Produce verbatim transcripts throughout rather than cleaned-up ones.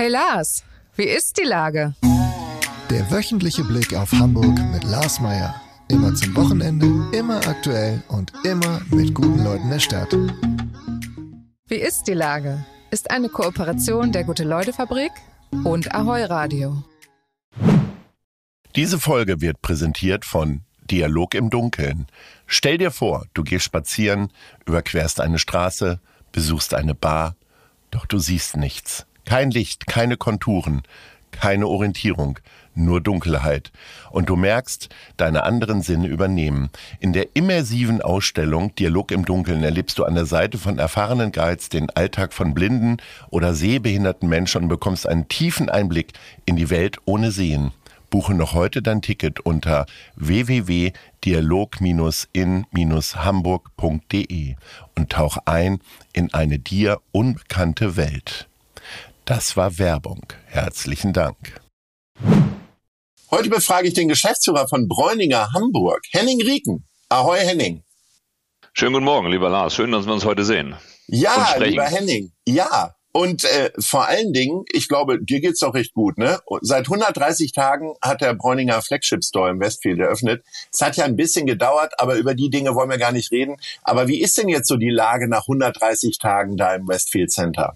Hey Lars, wie ist die Lage? Der wöchentliche Blick auf Hamburg mit Lars Meier. Immer zum Wochenende, immer aktuell und immer mit guten Leuten der Stadt. Wie ist die Lage? Ist eine Kooperation der Gute-Leute-Fabrik und Ahoi Radio. Diese Folge wird präsentiert von Dialog im Dunkeln. Stell dir vor, du gehst spazieren, überquerst eine Straße, besuchst eine Bar, doch du siehst nichts. Kein Licht, keine Konturen, keine Orientierung, nur Dunkelheit. Und du merkst, deine anderen Sinne übernehmen. In der immersiven Ausstellung Dialog im Dunkeln erlebst du an der Seite von erfahrenen Guides den Alltag von blinden oder sehbehinderten Menschen und bekommst einen tiefen Einblick in die Welt ohne Sehen. Buche noch heute dein Ticket unter w w w punkt dialog in hamburg punkt d e und tauch ein in eine dir unbekannte Welt. Das war Werbung. Herzlichen Dank. Heute befrage ich den Geschäftsführer von Bräuninger Hamburg, Henning Rieken. Ahoi, Henning. Schönen guten Morgen, lieber Lars. Schön, dass wir uns heute sehen. Ja, lieber Henning. Ja. Und äh, vor allen Dingen, ich glaube, dir geht's doch recht gut, ne? Seit hundertdreißig Tagen hat der Bräuninger Flagship Store im Westfield eröffnet. Es hat ja ein bisschen gedauert, aber über die Dinge wollen wir gar nicht reden. Aber wie ist denn jetzt so die Lage nach hundertdreißig Tagen da im Westfield Center?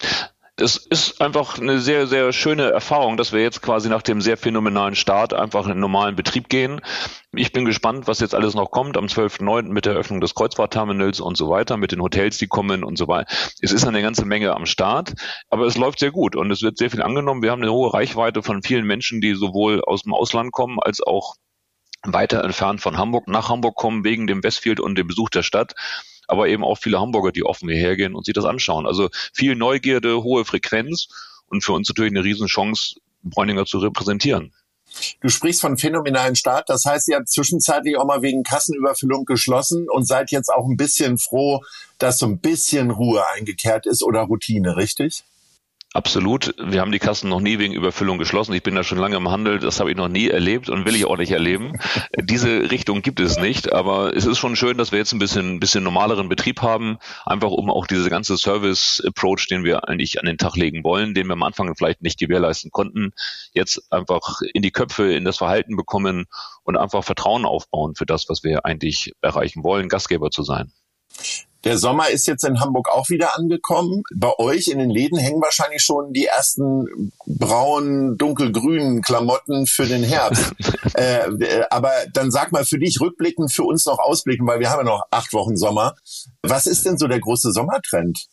Es ist einfach eine sehr, sehr schöne Erfahrung, dass wir jetzt quasi nach dem sehr phänomenalen Start einfach in den normalen Betrieb gehen. Ich bin gespannt, was jetzt alles noch kommt am zwölften neunten mit der Eröffnung des Kreuzfahrtterminals und so weiter, mit den Hotels, die kommen und so weiter. Es ist eine ganze Menge am Start, aber es läuft sehr gut und es wird sehr viel angenommen. Wir haben eine hohe Reichweite von vielen Menschen, die sowohl aus dem Ausland kommen, als auch weiter entfernt von Hamburg nach Hamburg kommen, wegen dem Westfield und dem Besuch der Stadt. Aber eben auch viele Hamburger, die offen hierher gehen und sich das anschauen. Also viel Neugierde, hohe Frequenz und für uns natürlich eine Riesenchance, Bräuninger zu repräsentieren. Du sprichst von phänomenalen Start, das heißt, ihr habt zwischenzeitlich auch mal wegen Kassenüberfüllung geschlossen und seid jetzt auch ein bisschen froh, dass so ein bisschen Ruhe eingekehrt ist oder Routine, richtig? Absolut. Wir haben die Kassen noch nie wegen Überfüllung geschlossen. Ich bin da schon lange im Handel. Das habe ich noch nie erlebt und will ich auch nicht erleben. Diese Richtung gibt es nicht. Aber es ist schon schön, dass wir jetzt ein bisschen, ein bisschen normaleren Betrieb haben. Einfach um auch diese ganze Service-Approach, den wir eigentlich an den Tag legen wollen, den wir am Anfang vielleicht nicht gewährleisten konnten, jetzt einfach in die Köpfe, in das Verhalten bekommen und einfach Vertrauen aufbauen für das, was wir eigentlich erreichen wollen, Gastgeber zu sein. Der Sommer ist jetzt in Hamburg auch wieder angekommen. Bei euch in den Läden hängen wahrscheinlich schon die ersten braunen, dunkelgrünen Klamotten für den Herbst. äh, aber dann sag mal für dich rückblickend, für uns noch ausblicken, weil wir haben ja noch acht Wochen Sommer. Was ist denn so der große Sommertrend?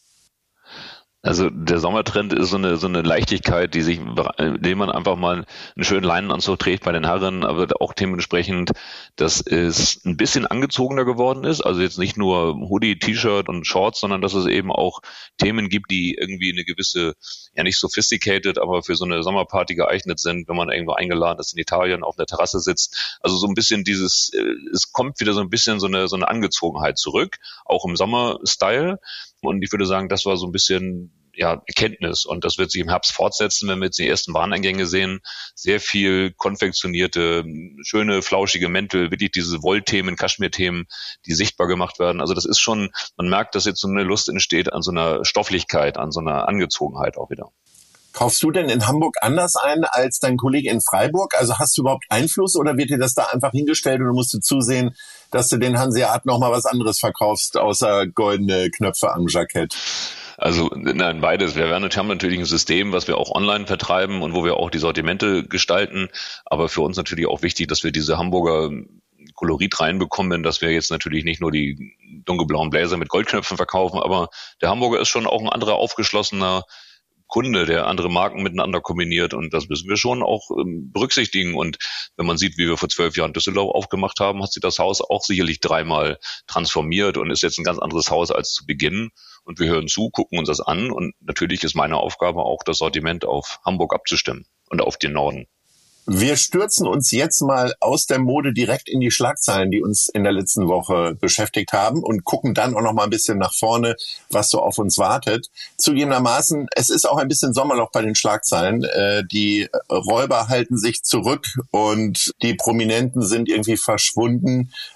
Also der Sommertrend ist so eine so eine Leichtigkeit, die sich, indem man einfach mal einen schönen Leinenanzug trägt bei den Herren, aber auch dementsprechend, dass es ein bisschen angezogener geworden ist. Also jetzt nicht nur Hoodie, T-Shirt und Shorts, sondern dass es eben auch Themen gibt, die irgendwie eine gewisse, ja nicht sophisticated, aber für so eine Sommerparty geeignet sind, wenn man irgendwo eingeladen ist in Italien auf der Terrasse sitzt. Also so ein bisschen dieses, es kommt wieder so ein bisschen so eine so eine Angezogenheit zurück, auch im Sommer-Style. Und ich würde sagen, das war so ein bisschen ja Erkenntnis und das wird sich im Herbst fortsetzen, wenn wir jetzt die ersten Wareneingänge sehen. Sehr viel konfektionierte, schöne, flauschige Mäntel, wirklich diese Wollthemen, Kaschmirthemen, die sichtbar gemacht werden. Also das ist schon, man merkt, dass jetzt so eine Lust entsteht an so einer Stofflichkeit, an so einer Angezogenheit auch wieder. Kaufst du denn in Hamburg anders ein als dein Kollege in Freiburg? Also hast du überhaupt Einfluss oder wird dir das da einfach hingestellt und du musst du zusehen, dass du den Hanseat noch mal was anderes verkaufst, außer goldene Knöpfe am Jackett? Also nein, beides. Wir werden, haben natürlich ein System, was wir auch online vertreiben und wo wir auch die Sortimente gestalten. Aber für uns natürlich auch wichtig, dass wir diese Hamburger Kolorit reinbekommen, dass wir jetzt natürlich nicht nur die dunkelblauen Bläser mit Goldknöpfen verkaufen, aber der Hamburger ist schon auch ein anderer aufgeschlossener Kunde, der andere Marken miteinander kombiniert und das müssen wir schon auch ähm, berücksichtigen. Und wenn man sieht, wie wir vor zwölf Jahren Düsseldorf aufgemacht haben, hat sich das Haus auch sicherlich dreimal transformiert und ist jetzt ein ganz anderes Haus als zu Beginn. Und wir hören zu, gucken uns das an und natürlich ist meine Aufgabe auch, das Sortiment auf Hamburg abzustimmen und auf den Norden. Wir stürzen uns jetzt mal aus der Mode direkt in die Schlagzeilen, die uns in der letzten Woche beschäftigt haben und gucken dann auch noch mal ein bisschen nach vorne, was so auf uns wartet. Zugegebenermaßen, es ist auch ein bisschen Sommerloch bei den Schlagzeilen. Äh, die Räuber halten sich zurück und die Prominenten sind irgendwie verschwunden.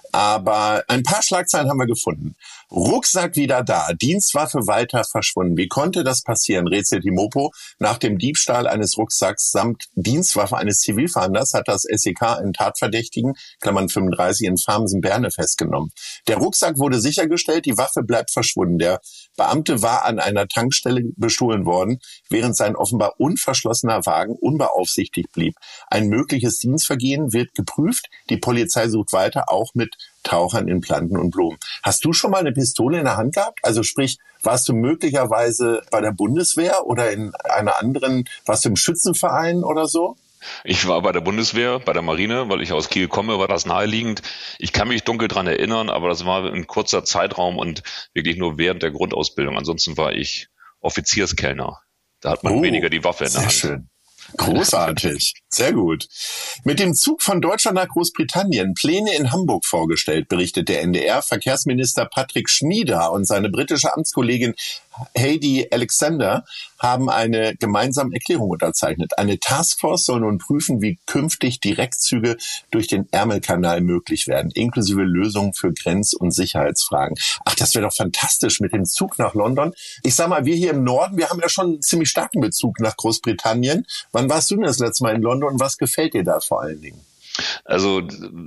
Aber ein paar Schlagzeilen haben wir gefunden. Rucksack wieder da, Dienstwaffe weiter verschwunden. Wie konnte das passieren, rätselt die Mopo. Nach dem Diebstahl eines Rucksacks samt Dienstwaffe eines Zivilfahnders hat das S E K einen Tatverdächtigen, Klammern fünfunddreißig, in Farmsen-Berne festgenommen. Der Rucksack wurde sichergestellt, die Waffe bleibt verschwunden. Der Beamte war an einer Tankstelle bestohlen worden, während sein offenbar unverschlossener Wagen unbeaufsichtigt blieb. Ein mögliches Dienstvergehen wird geprüft. Die Polizei sucht weiter, auch mit Tauchern in Planten und Blumen. Hast du schon mal eine Pistole in der Hand gehabt? Also sprich, warst du möglicherweise bei der Bundeswehr oder in einer anderen, warst du im Schützenverein oder so? Ich war bei der Bundeswehr, bei der Marine, weil ich aus Kiel komme, war das naheliegend. Ich kann mich dunkel dran erinnern, aber das war ein kurzer Zeitraum und wirklich nur während der Grundausbildung. Ansonsten war ich Offizierskellner. Da hat man oh, weniger die Waffe in der Hand. Sehr schön. Großartig, sehr gut. Mit dem Zug von Deutschland nach Großbritannien Pläne in Hamburg vorgestellt, berichtet der N D R. Verkehrsminister Patrick Schnieder und seine britische Amtskollegin Heidi Alexander haben eine gemeinsame Erklärung unterzeichnet. Eine Taskforce soll nun prüfen, wie künftig Direktzüge durch den Ärmelkanal möglich werden, inklusive Lösungen für Grenz- und Sicherheitsfragen. Ach, das wäre doch fantastisch mit dem Zug nach London. Ich sag mal, wir hier im Norden, wir haben ja schon einen ziemlich starken Bezug nach Großbritannien. Wann warst du denn das letzte Mal in London und was gefällt dir da vor allen Dingen? Also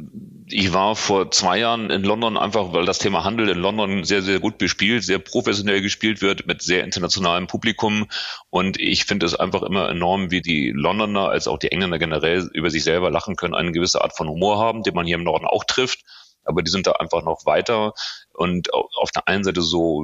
ich war vor zwei Jahren in London, einfach weil das Thema Handel in London sehr, sehr gut bespielt, sehr professionell gespielt wird mit sehr internationalem Publikum. Und ich finde es einfach immer enorm, wie die Londoner als auch die Engländer generell über sich selber lachen können, eine gewisse Art von Humor haben, den man hier im Norden auch trifft. Aber die sind da einfach noch weiter und auf der einen Seite so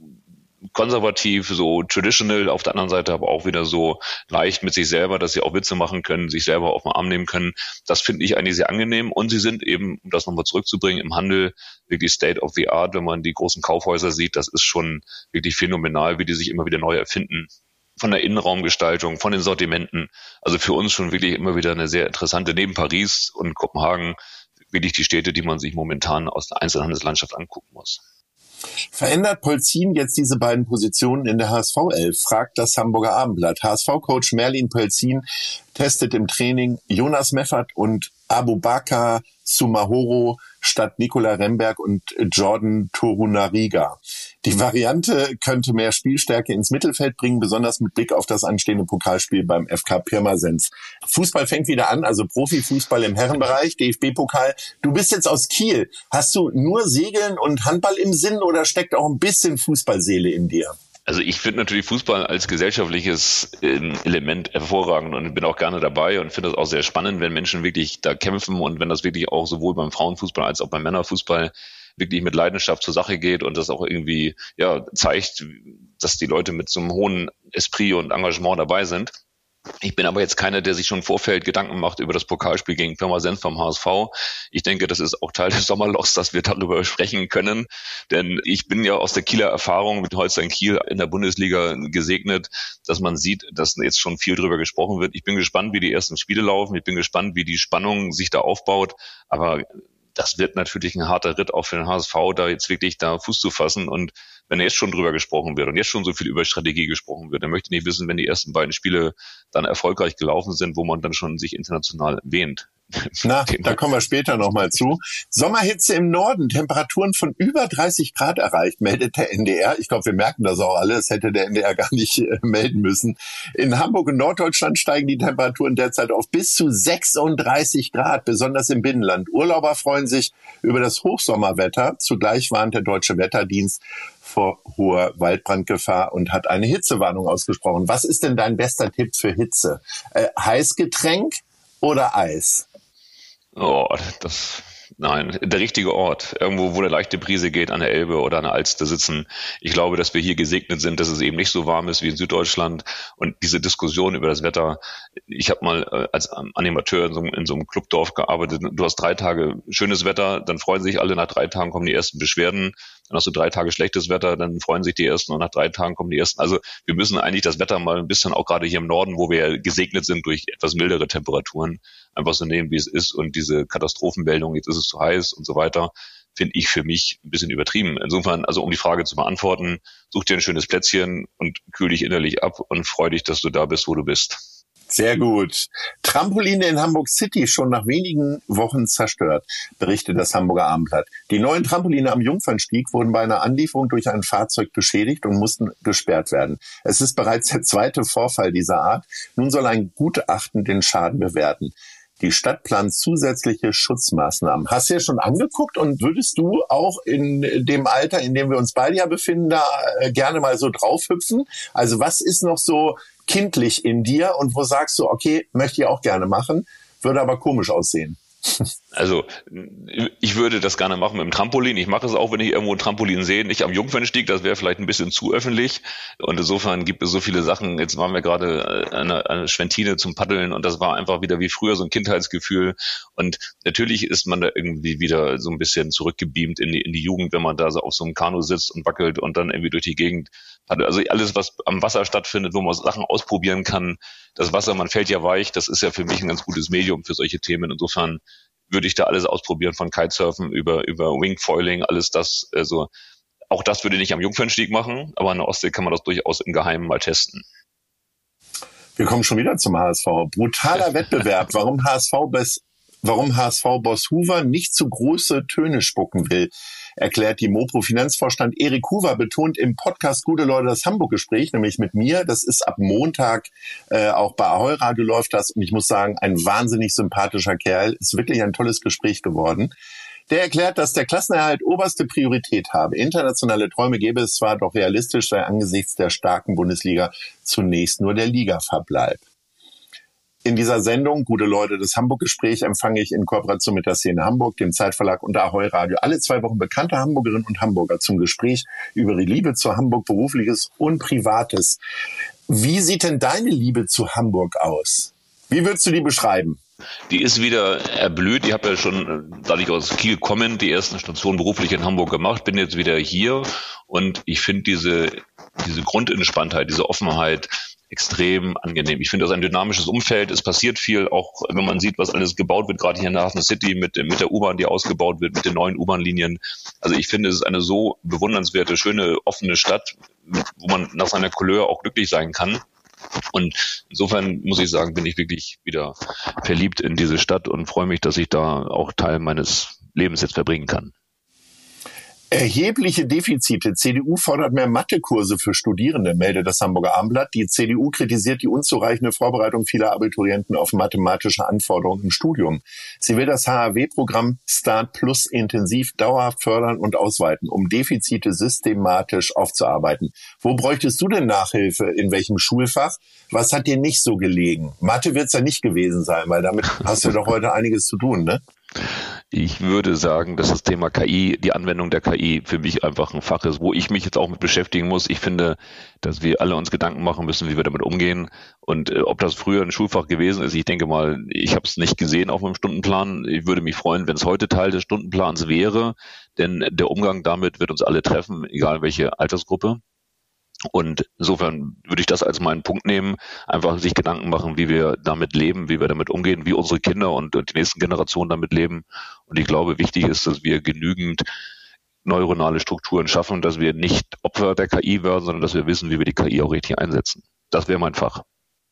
konservativ, so traditional, auf der anderen Seite aber auch wieder so leicht mit sich selber, dass sie auch Witze machen können, sich selber auf den Arm nehmen können. Das finde ich eigentlich sehr angenehm. Und sie sind eben, um das nochmal zurückzubringen, im Handel wirklich State of the Art. Wenn man die großen Kaufhäuser sieht, das ist schon wirklich phänomenal, wie die sich immer wieder neu erfinden. Von der Innenraumgestaltung, von den Sortimenten. Also für uns schon wirklich immer wieder eine sehr interessante, neben Paris und Kopenhagen, wirklich die Städte, die man sich momentan aus der Einzelhandelslandschaft angucken muss. Verändert Polzin jetzt diese beiden Positionen in der H S V elf, fragt das Hamburger Abendblatt. H S V-Coach Merlin Polzin testet im Training Jonas Meffert und Abubakar Sumahoro statt Nicola Remberg und Jordan Torunariga. Die Variante könnte mehr Spielstärke ins Mittelfeld bringen, besonders mit Blick auf das anstehende Pokalspiel beim F K Pirmasens. Fußball fängt wieder an, also Profifußball im Herrenbereich, D F B-Pokal. Du bist jetzt aus Kiel. Hast du nur Segeln und Handball im Sinn oder steckt auch ein bisschen Fußballseele in dir? Also ich finde natürlich Fußball als gesellschaftliches ähm, Element hervorragend und bin auch gerne dabei und finde es auch sehr spannend, wenn Menschen wirklich da kämpfen und wenn das wirklich auch sowohl beim Frauenfußball als auch beim Männerfußball wirklich mit Leidenschaft zur Sache geht und das auch irgendwie ja zeigt, dass die Leute mit so einem hohen Esprit und Engagement dabei sind. Ich bin aber jetzt keiner, der sich schon im Vorfeld Gedanken macht über das Pokalspiel gegen Pirmasens vom H S V. Ich denke, das ist auch Teil des Sommerlochs, dass wir darüber sprechen können. Denn ich bin ja aus der Kieler Erfahrung mit Holstein Kiel in der Bundesliga gesegnet, dass man sieht, dass jetzt schon viel drüber gesprochen wird. Ich bin gespannt, wie die ersten Spiele laufen. Ich bin gespannt, wie die Spannung sich da aufbaut. Aber das wird natürlich ein harter Ritt auch für den H S V, da jetzt wirklich da Fuß zu fassen. Und wenn jetzt schon drüber gesprochen wird und jetzt schon so viel über Strategie gesprochen wird, dann möchte ich nicht wissen, wenn die ersten beiden Spiele dann erfolgreich gelaufen sind, wo man dann schon sich international wähnt. Na, da kommen wir später nochmal zu. Sommerhitze im Norden, Temperaturen von über dreißig Grad erreicht, meldet der N D R. Ich glaube, wir merken das auch alle, das hätte der N D R gar nicht äh, melden müssen. In Hamburg und Norddeutschland steigen die Temperaturen derzeit auf bis zu sechsunddreißig Grad, besonders im Binnenland. Urlauber freuen sich über das Hochsommerwetter. Zugleich warnt der Deutsche Wetterdienst vor hoher Waldbrandgefahr und hat eine Hitzewarnung ausgesprochen. Was ist denn dein bester Tipp für Hitze? Äh, Heißgetränk oder Eis? Oh, das, nein, der richtige Ort. Irgendwo, wo eine leichte Brise geht, an der Elbe oder an der Alster sitzen. Ich glaube, dass wir hier gesegnet sind, dass es eben nicht so warm ist wie in Süddeutschland. Und diese Diskussion über das Wetter, ich habe mal äh, als Animateur in so, in so einem Clubdorf gearbeitet. Du hast drei Tage schönes Wetter, dann freuen sich alle, nach drei Tagen kommen die ersten Beschwerden. Dann hast du drei Tage schlechtes Wetter, dann freuen sich die ersten und nach drei Tagen kommen die ersten. Also wir müssen eigentlich das Wetter mal ein bisschen, auch gerade hier im Norden, wo wir gesegnet sind durch etwas mildere Temperaturen, einfach so nehmen, wie es ist. Und diese Katastrophenmeldung, jetzt ist es zu heiß und so weiter, finde ich für mich ein bisschen übertrieben. Insofern, also um die Frage zu beantworten, such dir ein schönes Plätzchen und kühl dich innerlich ab und freu dich, dass du da bist, wo du bist. Sehr gut. Trampoline in Hamburg City schon nach wenigen Wochen zerstört, berichtet das Hamburger Abendblatt. Die neuen Trampoline am Jungfernstieg wurden bei einer Anlieferung durch ein Fahrzeug beschädigt und mussten gesperrt werden. Es ist bereits der zweite Vorfall dieser Art. Nun soll ein Gutachten den Schaden bewerten. Die Stadt plant zusätzliche Schutzmaßnahmen. Hast du ja schon angeguckt und würdest du auch in dem Alter, in dem wir uns beide ja befinden, da gerne mal so draufhüpfen? Also was ist noch so kindlich in dir und wo sagst du, okay, möchte ich auch gerne machen, würde aber komisch aussehen? Also ich würde das gerne machen mit dem Trampolin. Ich mache es auch, wenn ich irgendwo ein Trampolin sehe, nicht am Jungfernstieg, das wäre vielleicht ein bisschen zu öffentlich. Und insofern gibt es so viele Sachen. Jetzt waren wir gerade eine, eine Schwentine zum Paddeln und das war einfach wieder wie früher so ein Kindheitsgefühl. Und natürlich ist man da irgendwie wieder so ein bisschen zurückgebeamt in die, in die Jugend, wenn man da so auf so einem Kanu sitzt und wackelt und dann irgendwie durch die Gegend paddelt. Also alles, was am Wasser stattfindet, wo man Sachen ausprobieren kann. Das Wasser, man fällt ja weich, das ist ja für mich ein ganz gutes Medium für solche Themen. Insofern würde ich da alles ausprobieren, von Kitesurfen über über Wingfoiling, alles das. Also auch das würde ich nicht am Jungfernstieg machen, aber an der Ostsee kann man das durchaus im Geheimen mal testen. Wir kommen schon wieder zum H S V. Brutaler Wettbewerb, warum H S V-Boss warum H S V-Boss Huwer nicht zu große Töne spucken will, erklärt die Mopro-Finanzvorstand Erik Huwer, betont im Podcast Gute Leute das Hamburg-Gespräch, nämlich mit mir. Das ist ab Montag äh, auch bei Ahoi Radio läuft das. Und ich muss sagen, ein wahnsinnig sympathischer Kerl. Ist wirklich ein tolles Gespräch geworden. Der erklärt, dass der Klassenerhalt oberste Priorität habe. Internationale Träume gäbe es zwar, doch realistisch sei angesichts der starken Bundesliga zunächst nur der Ligaverbleib. In dieser Sendung, Gute Leute, das Hamburg-Gespräch, empfange ich in Kooperation mit der Szene Hamburg, dem Zeitverlag und Ahoi Radio alle zwei Wochen bekannte Hamburgerinnen und Hamburger zum Gespräch über ihre Liebe zu Hamburg, Berufliches und Privates. Wie sieht denn deine Liebe zu Hamburg aus? Wie würdest du die beschreiben? Die ist wieder erblüht. Ich habe ja schon, da ich aus Kiel komme, die ersten Stationen beruflich in Hamburg gemacht, bin jetzt wieder hier und ich finde diese, diese Grundentspanntheit, diese Offenheit extrem angenehm. Ich finde das ein dynamisches Umfeld. Es passiert viel, auch wenn man sieht, was alles gebaut wird, gerade hier in der Hafen City mit, mit der U-Bahn, die ausgebaut wird, mit den neuen U-Bahn-Linien. Also ich finde, es ist eine so bewundernswerte, schöne, offene Stadt, wo man nach seiner Couleur auch glücklich sein kann. Und insofern muss ich sagen, bin ich wirklich wieder verliebt in diese Stadt und freue mich, dass ich da auch Teil meines Lebens jetzt verbringen kann. Erhebliche Defizite. C D U fordert mehr Mathekurse für Studierende, meldet das Hamburger Abendblatt. Die C D U kritisiert die unzureichende Vorbereitung vieler Abiturienten auf mathematische Anforderungen im Studium. Sie will das H A W-Programm Start Plus intensiv dauerhaft fördern und ausweiten, um Defizite systematisch aufzuarbeiten. Wo bräuchtest du denn Nachhilfe? In welchem Schulfach? Was hat dir nicht so gelegen? Mathe wird's ja nicht gewesen sein, weil damit hast du doch heute einiges zu tun, ne? Ich würde sagen, dass das Thema K I, die Anwendung der K I für mich einfach ein Fach ist, wo ich mich jetzt auch mit beschäftigen muss. Ich finde, dass wir alle uns Gedanken machen müssen, wie wir damit umgehen. Und äh, ob das früher ein Schulfach gewesen ist, ich denke mal, ich habe es nicht gesehen auf meinem Stundenplan. Ich würde mich freuen, wenn es heute Teil des Stundenplans wäre, denn der Umgang damit wird uns alle treffen, egal welche Altersgruppe. Und insofern würde ich das als meinen Punkt nehmen, einfach sich Gedanken machen, wie wir damit leben, wie wir damit umgehen, wie unsere Kinder und die nächsten Generationen damit leben. Und ich glaube, wichtig ist, dass wir genügend neuronale Strukturen schaffen, dass wir nicht Opfer der K I werden, sondern dass wir wissen, wie wir die K I auch richtig einsetzen. Das wäre mein Fach.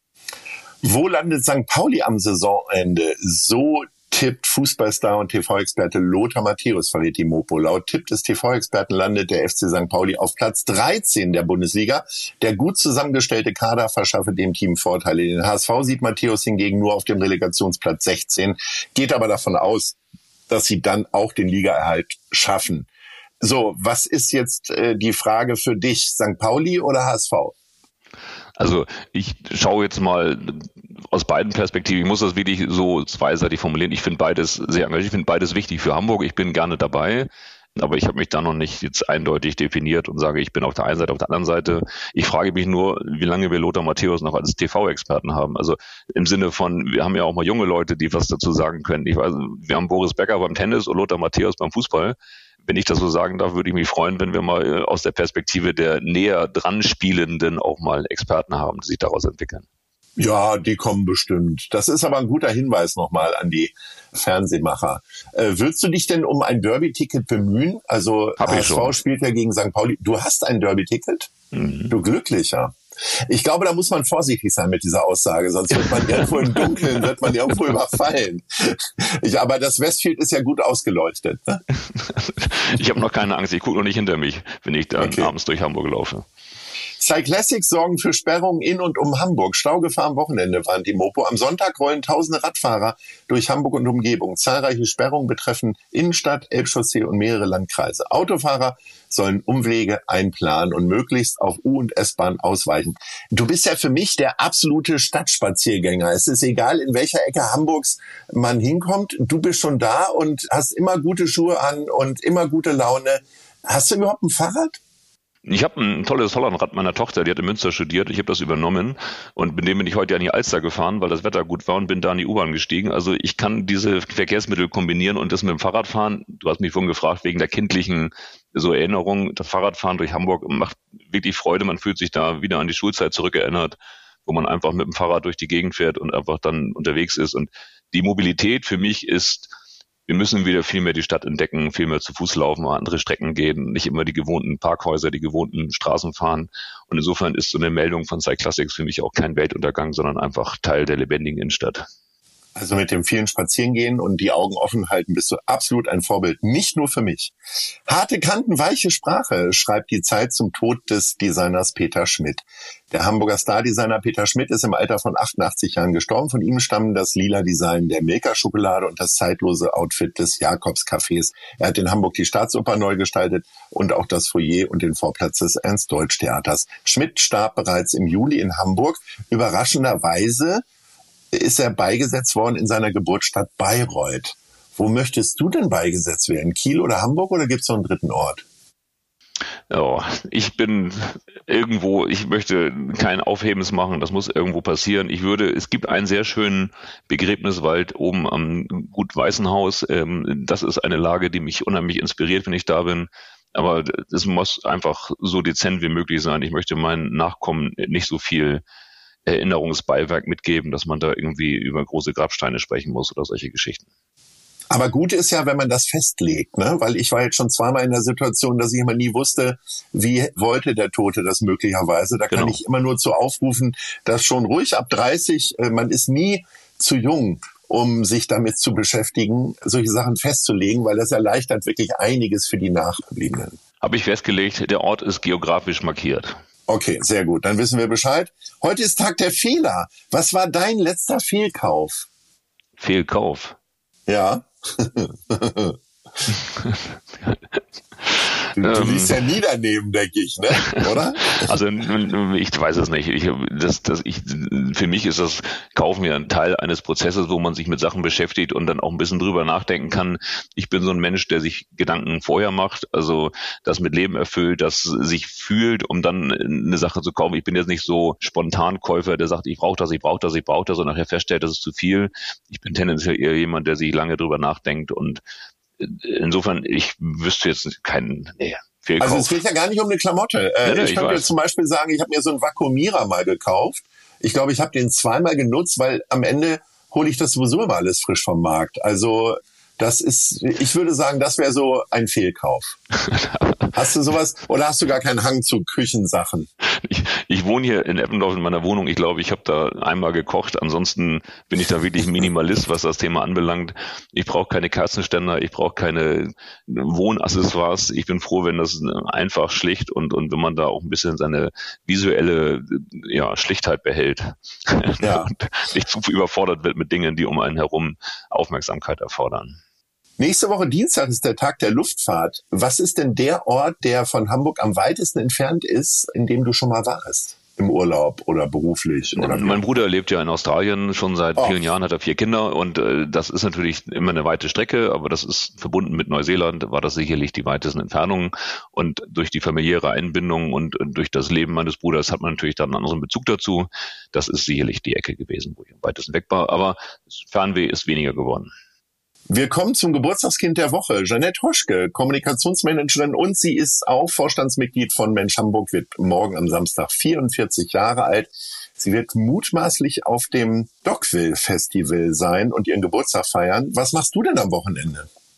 Wo landet Sankt Pauli am Saisonende? So tippt Fußballstar und T V-Experte Lothar Matthäus, verrät die Mopo. Laut Tipp des T V-Experten landet der F C Sankt Pauli auf Platz dreizehn der Bundesliga. Der gut zusammengestellte Kader verschaffe dem Team Vorteile. Den H S V sieht Matthäus hingegen nur auf dem Relegationsplatz sechzehn, geht aber davon aus, dass sie dann auch den Ligaerhalt schaffen. So, was ist jetzt äh, die Frage für dich? Sankt Pauli oder H S V? Also ich schaue jetzt mal aus beiden Perspektiven. Ich muss das wirklich so zweiseitig formulieren. Ich finde beides sehr engagiert. Ich finde beides wichtig für Hamburg. Ich bin gerne dabei. Aber ich habe mich da noch nicht jetzt eindeutig definiert und sage, ich bin auf der einen Seite, auf der anderen Seite. Ich frage mich nur, wie lange wir Lothar Matthäus noch als T V-Experten haben. Also im Sinne von, wir haben ja auch mal junge Leute, die was dazu sagen können. Ich weiß, wir haben Boris Becker beim Tennis und Lothar Matthäus beim Fußball. Wenn ich das so sagen darf, würde ich mich freuen, wenn wir mal aus der Perspektive der näher dran Spielenden auch mal Experten haben, die sich daraus entwickeln. Ja, die kommen bestimmt. Das ist aber ein guter Hinweis nochmal an die Fernsehmacher. Äh, würdest du dich denn um ein Derby-Ticket bemühen? Also H S V spielt ja gegen Sankt Pauli. Du hast ein Derby-Ticket? Mhm. Du Glücklicher. Ich glaube, da muss man vorsichtig sein mit dieser Aussage, sonst wird man irgendwo im Dunkeln, wird man irgendwo überfallen. Ich, aber das Westfield ist ja gut ausgeleuchtet. Ne? Ich habe noch keine Angst, ich gucke noch nicht hinter mich, wenn ich dann okay. abends durch Hamburg laufe. Cyclassics sorgen für Sperrungen in und um Hamburg. Staugefahr am Wochenende warnt die Mopo. Am Sonntag rollen tausende Radfahrer durch Hamburg und Umgebung. Zahlreiche Sperrungen betreffen Innenstadt, Elbchaussee und mehrere Landkreise. Autofahrer sollen Umwege einplanen und möglichst auf U- und S-Bahn ausweichen. Du bist ja für mich der absolute Stadtspaziergänger. Es ist egal, in welcher Ecke Hamburgs man hinkommt. Du bist schon da und hast immer gute Schuhe an und immer gute Laune. Hast du überhaupt ein Fahrrad? Ich habe ein tolles Hollandrad meiner Tochter, die hat in Münster studiert, ich habe das übernommen und mit dem bin ich heute an die Alster gefahren, weil das Wetter gut war und bin da in die U-Bahn gestiegen. Also ich kann diese Verkehrsmittel kombinieren und das mit dem Fahrradfahren, du hast mich vorhin gefragt, wegen der kindlichen so Erinnerung, das Fahrradfahren durch Hamburg macht wirklich Freude, man fühlt sich da wieder an die Schulzeit zurückerinnert, wo man einfach mit dem Fahrrad durch die Gegend fährt und einfach dann unterwegs ist. Und die Mobilität für mich ist, wir müssen wieder viel mehr die Stadt entdecken, viel mehr zu Fuß laufen, andere Strecken gehen, nicht immer die gewohnten Parkhäuser, die gewohnten Straßen fahren. Und insofern ist so eine Meldung von Cyclassics für mich auch kein Weltuntergang, sondern einfach Teil der lebendigen Innenstadt. Also mit dem vielen Spazierengehen und die Augen offen halten bist du absolut ein Vorbild, nicht nur für mich. Harte Kanten, weiche Sprache, schreibt die Zeit zum Tod des Designers Peter Schmidt. Der Hamburger Stardesigner Peter Schmidt ist im Alter von achtundachtzig Jahren gestorben. Von ihm stammen das lila Design der Milka-Schokolade und das zeitlose Outfit des Jakobs-Cafés. Er hat in Hamburg die Staatsoper neu gestaltet und auch das Foyer und den Vorplatz des Ernst-Deutsch-Theaters. Schmidt starb bereits im Juli in Hamburg. Überraschenderweise ist er beigesetzt worden in seiner Geburtsstadt Bayreuth. Wo möchtest du denn beigesetzt werden? Kiel oder Hamburg oder gibt es noch einen dritten Ort? Ja, ich bin irgendwo, ich möchte kein Aufhebens machen, das muss irgendwo passieren. Ich würde, es gibt einen sehr schönen Begräbniswald oben am Gut Weißenhaus. Das ist eine Lage, die mich unheimlich inspiriert, wenn ich da bin. Aber es muss einfach so dezent wie möglich sein. Ich möchte meinen Nachkommen nicht so viel Erinnerungsbeiwerk mitgeben, dass man da irgendwie über große Grabsteine sprechen muss oder solche Geschichten. Aber gut ist ja, wenn man das festlegt, ne? Weil ich war jetzt schon zweimal in der Situation, dass ich immer nie wusste, wie wollte der Tote das möglicherweise. Da kann genau. ich immer nur zu aufrufen, dass schon ruhig ab dreißig, man ist nie zu jung, um sich damit zu beschäftigen, solche Sachen festzulegen, weil das erleichtert wirklich einiges für die Nachgebliebenen. Habe ich festgelegt, der Ort ist geografisch markiert. Okay, sehr gut. Dann wissen wir Bescheid. Heute ist Tag der Fehler. Was war dein letzter Fehlkauf? Fehlkauf? Ja. Du, du ähm, liegst ja nie daneben, denke ich, ne? Oder? Also ich weiß es nicht. Ich, das, das, ich, für mich ist das Kaufen ja ein Teil eines Prozesses, wo man sich mit Sachen beschäftigt und dann auch ein bisschen drüber nachdenken kann. Ich bin so ein Mensch, der sich Gedanken vorher macht, also das mit Leben erfüllt, das sich fühlt, um dann eine Sache zu kaufen. Ich bin jetzt nicht so Spontankäufer, der sagt, ich brauche das, ich brauche das, ich brauche das und nachher feststellt, das ist zu viel. Ich bin tendenziell eher jemand, der sich lange drüber nachdenkt und insofern, ich wüsste jetzt keinen nee, Fehlkauf. Also es geht ja gar nicht um eine Klamotte. Äh, nee, nee, ich könnte jetzt zum Beispiel sagen, ich habe mir so einen Vakuumierer mal gekauft. Ich glaube, ich habe den zweimal genutzt, weil am Ende hole ich das sowieso immer alles frisch vom Markt. Also das ist, ich würde sagen, das wäre so ein Fehlkauf. Hast du sowas oder hast du gar keinen Hang zu Küchensachen? Ich, ich wohne hier in Eppendorf in meiner Wohnung. Ich glaube, ich habe da einmal gekocht. Ansonsten bin ich da wirklich Minimalist, was das Thema anbelangt. Ich brauche keine Kerzenständer, ich brauche keine Wohnaccessoires. Ich bin froh, wenn das einfach schlicht und und wenn man da auch ein bisschen seine visuelle ja, Schlichtheit behält. Ja. Und nicht zu überfordert wird mit Dingen, die um einen herum Aufmerksamkeit erfordern. Nächste Woche Dienstag ist der Tag der Luftfahrt. Was ist denn der Ort, der von Hamburg am weitesten entfernt ist, in dem du schon mal warst? Im Urlaub oder beruflich? Oder mein Bruder lebt ja in Australien schon seit oh. vielen Jahren, hat er vier Kinder und äh, das ist natürlich immer eine weite Strecke, aber das ist verbunden mit Neuseeland, war das sicherlich die weitesten Entfernungen und durch die familiäre Einbindung und, und durch das Leben meines Bruders hat man natürlich dann einen anderen Bezug dazu. Das ist sicherlich die Ecke gewesen, wo ich am weitesten weg war, aber Fernweh ist weniger geworden. Wir kommen zum Geburtstagskind der Woche. Jeanette Hoschke, Kommunikationsmanagerin und sie ist auch Vorstandsmitglied von Mensch Hamburg, wird morgen am Samstag vierundvierzig Jahre alt. Sie wird mutmaßlich auf dem Dockville Festival sein und ihren Geburtstag feiern. Was machst du denn am Wochenende?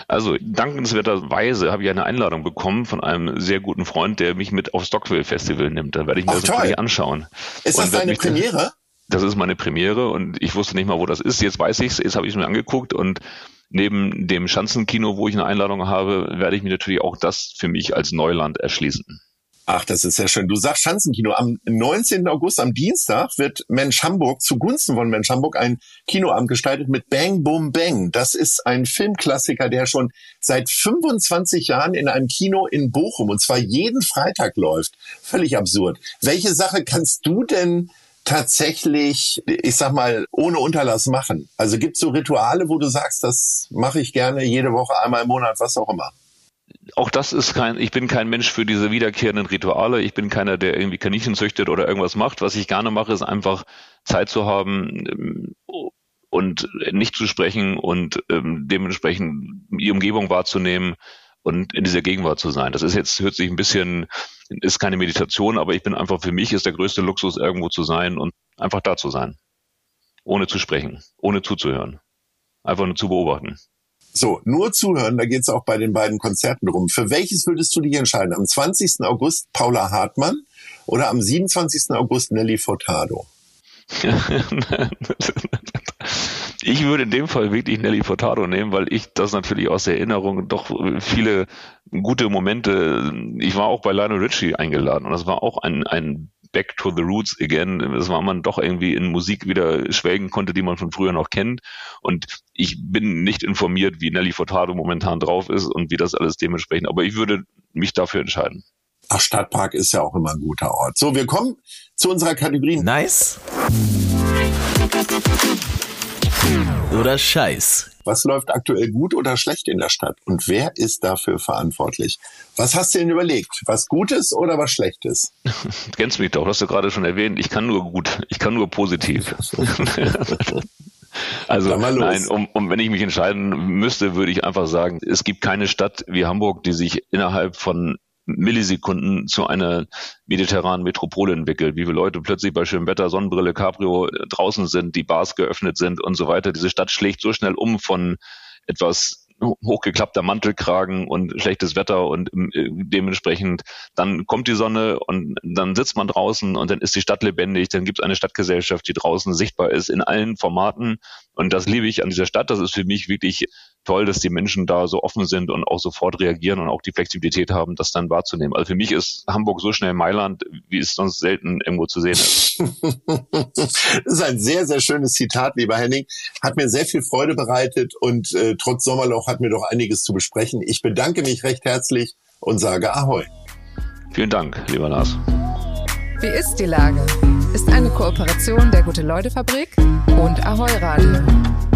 Also dankenswerterweise habe ich eine Einladung bekommen von einem sehr guten Freund, der mich mit aufs Stockville Festival nimmt. Da werde ich mir Ach, das natürlich anschauen. Ist das deine Premiere? Das ist meine Premiere und ich wusste nicht mal, wo das ist. Jetzt weiß ich es, jetzt habe ich es mir angeguckt und neben dem Schanzenkino, wo ich eine Einladung habe, werde ich mir natürlich auch das für mich als Neuland erschließen. Ach, das ist sehr schön. Du sagst Schanzenkino. Am neunzehnten August, am Dienstag, wird Mensch Hamburg zugunsten von Mensch Hamburg ein Kinoabend gestaltet mit Bang Boom Bang. Das ist ein Filmklassiker, der schon seit fünfundzwanzig Jahren in einem Kino in Bochum und zwar jeden Freitag läuft. Völlig absurd. Welche Sache kannst du denn tatsächlich, ich sag mal, ohne Unterlass machen? Also gibt es so Rituale, wo du sagst, das mache ich gerne jede Woche, einmal im Monat, was auch immer? Auch das ist kein, ich bin kein Mensch für diese wiederkehrenden Rituale. Ich bin keiner, der irgendwie Kaninchen züchtet oder irgendwas macht. Was ich gerne mache, ist einfach Zeit zu haben und nicht zu sprechen und ähm, dementsprechend die Umgebung wahrzunehmen und in dieser Gegenwart zu sein. Das ist jetzt, hört sich ein bisschen, ist keine Meditation, aber ich bin einfach, für mich ist der größte Luxus, irgendwo zu sein und einfach da zu sein. Ohne zu sprechen, ohne zuzuhören. Einfach nur zu beobachten. So, nur zuhören, da geht's auch bei den beiden Konzerten drum. Für welches würdest du dich entscheiden? Am zwanzigsten August Paula Hartmann oder am siebenundzwanzigsten August Nelly Furtado? Ich würde in dem Fall wirklich Nelly Furtado nehmen, weil ich das natürlich aus der Erinnerung doch viele gute Momente, ich war auch bei Lionel Richie eingeladen und das war auch ein, ein Back to the Roots again, das war man doch irgendwie in Musik wieder schwelgen konnte, die man von früher noch kennt und ich bin nicht informiert, wie Nelly Furtado momentan drauf ist und wie das alles dementsprechend, aber ich würde mich dafür entscheiden. Ach, Stadtpark ist ja auch immer ein guter Ort. So, wir kommen zu unserer Kategorie Nice oder Scheiß. Was läuft aktuell gut oder schlecht in der Stadt? Und wer ist dafür verantwortlich? Was hast du denn überlegt? Was Gutes oder was Schlechtes? Du kennst mich doch, hast du gerade schon erwähnt. Ich kann nur gut, ich kann nur positiv. Also nein, um, um, wenn ich mich entscheiden müsste, würde ich einfach sagen, es gibt keine Stadt wie Hamburg, die sich innerhalb von Millisekunden zu einer mediterranen Metropole entwickelt, wie viele Leute plötzlich bei schönem Wetter, Sonnenbrille, Cabrio draußen sind, die Bars geöffnet sind und so weiter. Diese Stadt schlägt so schnell um von etwas hochgeklappter Mantelkragen und schlechtes Wetter und dementsprechend dann kommt die Sonne und dann sitzt man draußen und dann ist die Stadt lebendig, dann gibt es eine Stadtgesellschaft, die draußen sichtbar ist in allen Formaten und das liebe ich an dieser Stadt. Das ist für mich wirklich toll, dass die Menschen da so offen sind und auch sofort reagieren und auch die Flexibilität haben, das dann wahrzunehmen. Also für mich ist Hamburg so schnell Mailand, wie es sonst selten irgendwo zu sehen ist. Das ist ein sehr, sehr schönes Zitat, lieber Henning. Hat mir sehr viel Freude bereitet und äh, trotz Sommerloch hat mir doch einiges zu besprechen. Ich bedanke mich recht herzlich und sage Ahoi. Vielen Dank, lieber Lars. Wie ist die Lage? Ist eine Kooperation der Gute-Leute-Fabrik und Ahoi Radio.